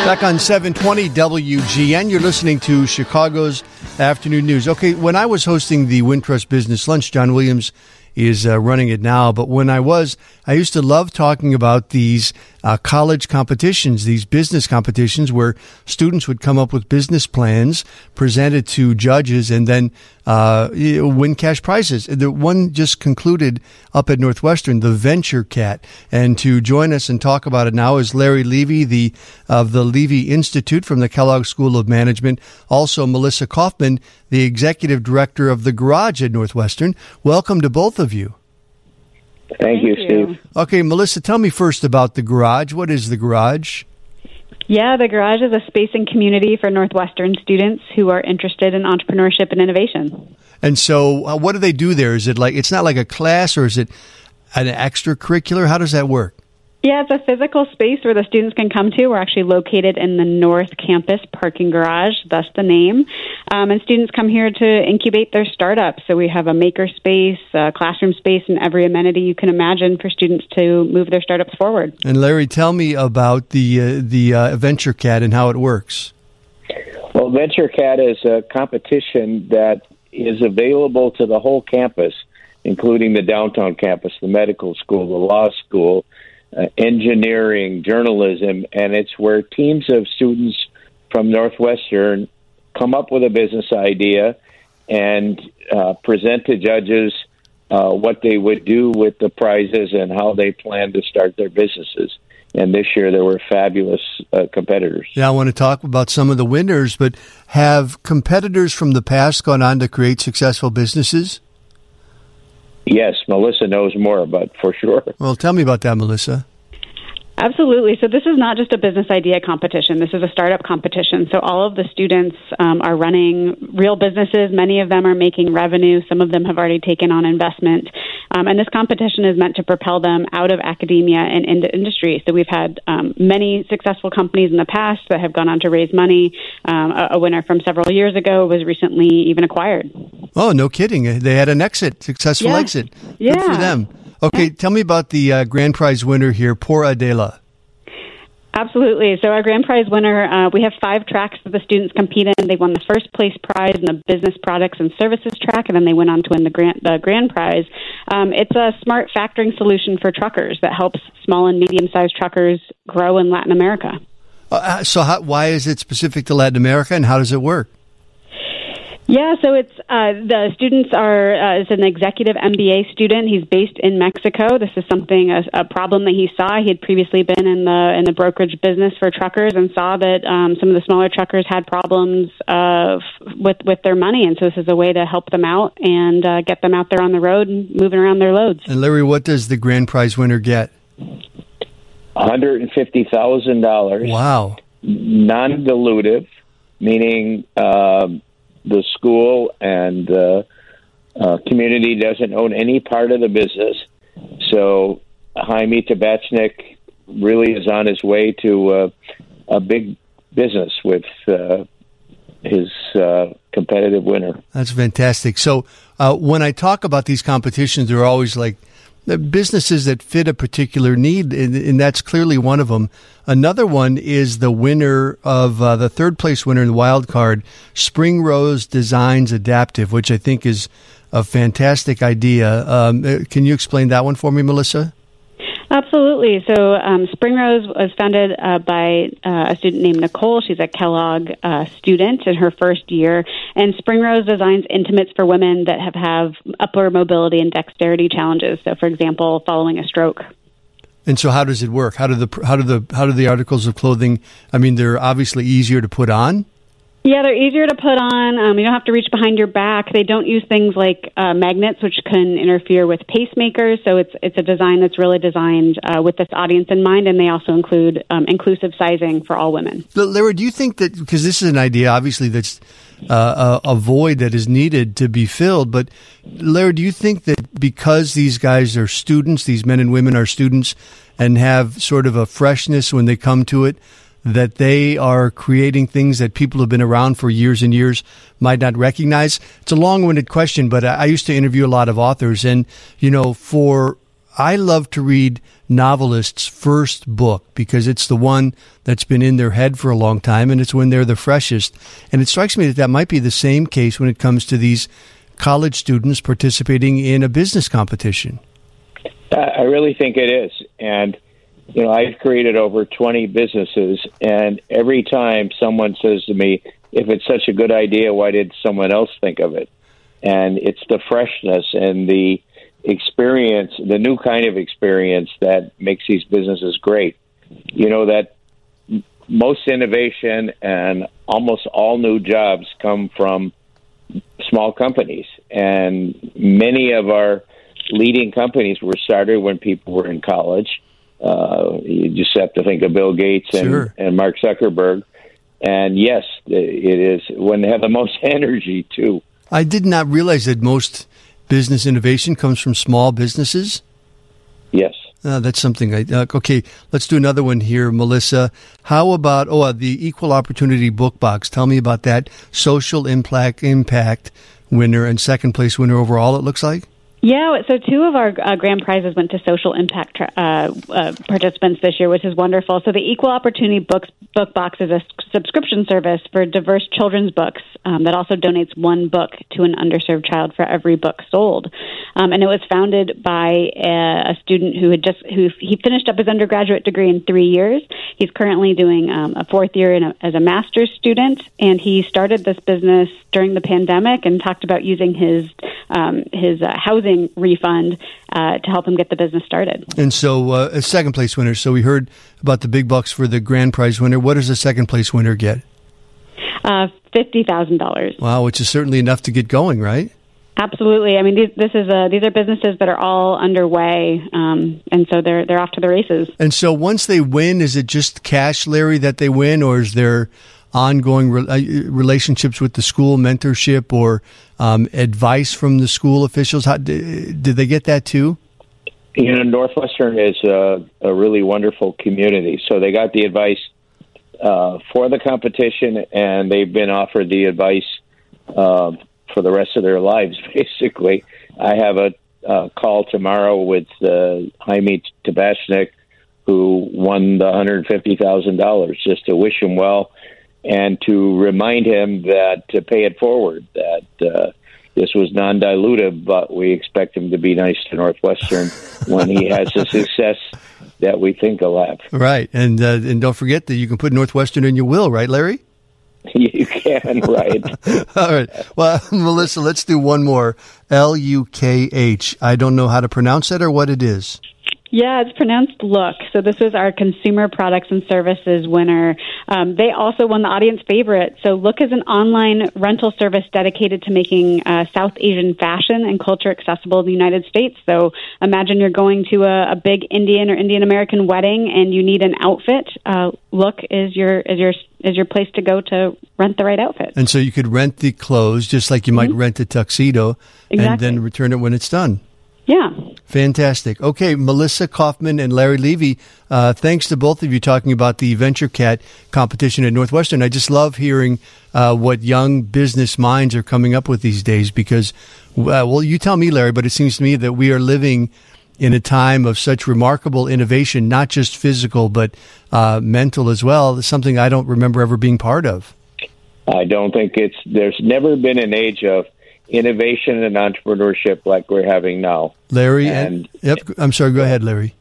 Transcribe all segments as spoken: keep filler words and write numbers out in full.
Back on seven twenty W G N, you're listening to Chicago's Afternoon News. Okay, when I was hosting the Wintrust Business Lunch, John Williams is uh, running it now, but when I was, I used to love talking about these uh, college competitions, these business competitions where students would come up with business plans, present it to judges, and then uh, win cash prizes. The one just concluded up at Northwestern, the Venture Cat. And to join us and talk about it now is Larry Levy, the of the Levy Institute from the Kellogg School of Management. Also, Melissa Kaufman, the executive director of the Garage at Northwestern. Welcome to both of you. Thank, Thank you, Steve. Okay, Melissa, tell me first about the Garage. What is the Garage? Yeah, the Garage is a space and community for Northwestern students who are interested in entrepreneurship and innovation. And so uh, what do they do there? Is it like, it's not like a class, or is it an extracurricular? How does that work? Yeah, it's a physical space where the students can come to. We're actually located in the North Campus parking garage, thus the name. Um, and students come here to incubate their startups. So we have a maker space, a classroom space, and every amenity you can imagine for students to move their startups forward. And Larry, tell me about the uh, the uh, Venture Cat and how it works. Well, Venture Cat is a competition that is available to the whole campus, including the downtown campus, the medical school, the law school, Uh, engineering, journalism, and it's where teams of students from Northwestern come up with a business idea and uh, present to judges uh, what they would do with the prizes and how they plan to start their businesses. And this year there were fabulous uh, competitors. Yeah, I want to talk about some of the winners, but have competitors from the past gone on to create successful businesses? Yes, Melissa knows more about for sure. Well, tell me about that, Melissa. Absolutely. So this is not just a business idea competition. This is a startup competition. So all of the students um, are running real businesses. Many of them are making revenue. Some of them have already taken on investment. Um, and this competition is meant to propel them out of academia and into industry. So we've had um, many successful companies in the past that have gone on to raise money. Um, a, a winner from several years ago was recently even acquired. Oh, no kidding. They had an exit, successful yeah. exit. Yeah. Good for them. Okay, yeah. Tell me about the uh, grand prize winner here, Por Adela. Absolutely. So our grand prize winner, uh, we have five tracks that the students compete in. They won the first place prize in the business products and services track, and then they went on to win the grand, the grand prize. Um, it's a smart factoring solution for truckers that helps small and medium-sized truckers grow in Latin America. Uh, so how, why is it specific to Latin America, and how does it work? Yeah, so it's uh, the students are uh, is an executive M B A student. He's based in Mexico. This is something a, a problem that he saw. He had previously been in the in the brokerage business for truckers and saw that um, some of the smaller truckers had problems uh, with with their money, and so this is a way to help them out and uh, get them out there on the road and moving around their loads. And Larry, what does the grand prize winner get? one hundred and fifty thousand dollars. Wow. Non-dilutive, meaning. Uh, The school and the uh, uh, community doesn't own any part of the business. So Jaime Tabachnik really is on his way to uh, a big business with uh, his uh, competitive winner. That's fantastic. So uh, when I talk about these competitions, they're always like the businesses that fit a particular need, and, and that's clearly one of them. Another one is the winner of uh, the third place winner in the wild card, Spring Rose Designs Adaptive, which I think is a fantastic idea. Um, can you explain that one for me, Melissa? Absolutely. So um, Spring Rose was founded uh, by uh, a student named Nicole. She's a Kellogg uh, student in her first year. And Spring Rose designs intimates for women that have, have upper mobility and dexterity challenges. So, for example, following a stroke. And so how does it work? How do the how do the how do the articles of clothing, I mean, they're obviously easier to put on? Yeah, they're easier to put on. Um, you don't have to reach behind your back. They don't use things like uh, magnets, which can interfere with pacemakers. So it's it's a design that's really designed uh, with this audience in mind, and they also include um, inclusive sizing for all women. But Larry, do you think that, because this is an idea, obviously, that's uh, a, a void that is needed to be filled, but Larry, do you think that because these guys are students, these men and women are students, and have sort of a freshness when they come to it, that they are creating things that people have been around for years and years might not recognize? It's a long-winded question, but I used to interview a lot of authors, and, you know, for I love to read novelists' first book because it's the one that's been in their head for a long time, and it's when they're the freshest. And it strikes me that that might be the same case when it comes to these college students participating in a business competition. I really think it is. And, you know, I've created over twenty businesses, and every time someone says to me, if it's such a good idea, why did someone else think of it? And it's the freshness and the experience, the new kind of experience that makes these businesses great. You know, that most innovation and almost all new jobs come from small companies. And many of our leading companies were started when people were in college. Uh, you just have to think of Bill Gates and, Sure. and Mark Zuckerberg. And yes, it is when they have the most energy, too. I did not realize that most business innovation comes from small businesses. Yes. Uh, that's something I, uh, okay, let's do another one here, Melissa. How about, oh, uh, the Equal Opportunity Book Box? Tell me about that social impact, impact winner and second place winner overall, it looks like. Yeah, so two of our uh, grand prizes went to social impact uh, uh, participants this year, which is wonderful. So the Equal Opportunity Books Book Box is a subscription service for diverse children's books um, that also donates one book to an underserved child for every book sold. Um, and it was founded by a, a student who had just who he finished up his undergraduate degree in three years. He's currently doing um, a fourth year in a, as a master's student, and he started this business during the pandemic and talked about using his um, his uh, housing refund uh, to help him get the business started. And so uh, a second place winner. So we heard about the big bucks for the grand prize winner. What does a second place winner get? Uh, fifty thousand dollars. Wow, which is certainly enough to get going, right? Absolutely. I mean, these, this is a, these are businesses that are all underway, um, and so they're they're off to the races. And so once they win, is it just cash, Larry, that they win, or is there ongoing re- uh, relationships with the school, mentorship, or um, advice from the school officials? How, did, did they get that too? You know, Northwestern is a, a really wonderful community. So they got the advice uh, for the competition, and they've been offered the advice uh, for the rest of their lives, basically. I have a uh, call tomorrow with uh, Jaime Tabashnik, who won the one hundred fifty thousand dollars, just to wish him well and to remind him that to pay it forward, that uh, this was non-dilutive, but we expect him to be nice to Northwestern when he has the success that we think he'll have. Right. And uh, and don't forget that you can put Northwestern in your will, right, Larry? You can, right. All right. Well, Melissa, let's do one more. L U K H. I don't know how to pronounce it or what it is. Yeah, it's pronounced Look. So this was our Consumer Products and Services winner. Um, they also won the audience favorite. So Look is an online rental service dedicated to making uh, South Asian fashion and culture accessible in the United States. So imagine you're going to a, a big Indian or Indian American wedding and you need an outfit. Uh, Look is your is your is your place to go to rent the right outfit. And so you could rent the clothes just like you might mm-hmm. rent a tuxedo exactly. and then return it when it's done. Yeah. Fantastic. Okay, Melissa Kaufman and Larry Levy, uh, thanks to both of you talking about the VentureCat competition at Northwestern. I just love hearing uh, what young business minds are coming up with these days because, uh, well, you tell me, Larry, but it seems to me that we are living in a time of such remarkable innovation, not just physical, but uh, mental as well. It's something I don't remember ever being part of. I don't think it's, there's never been an age of innovation and entrepreneurship like we're having now. Larry, and, and yep, I'm sorry, go ahead, Larry.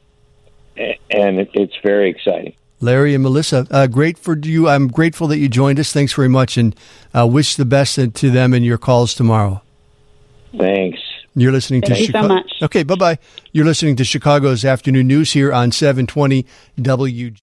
And it, it's very exciting. Larry and Melissa, uh, great for you. I'm grateful that you joined us. Thanks very much, and uh, wish the best to them in your calls tomorrow. Thanks. You're listening Thank to you Chicago. so much. Okay, bye-bye. You're listening to Chicago's Afternoon News here on seven twenty W G.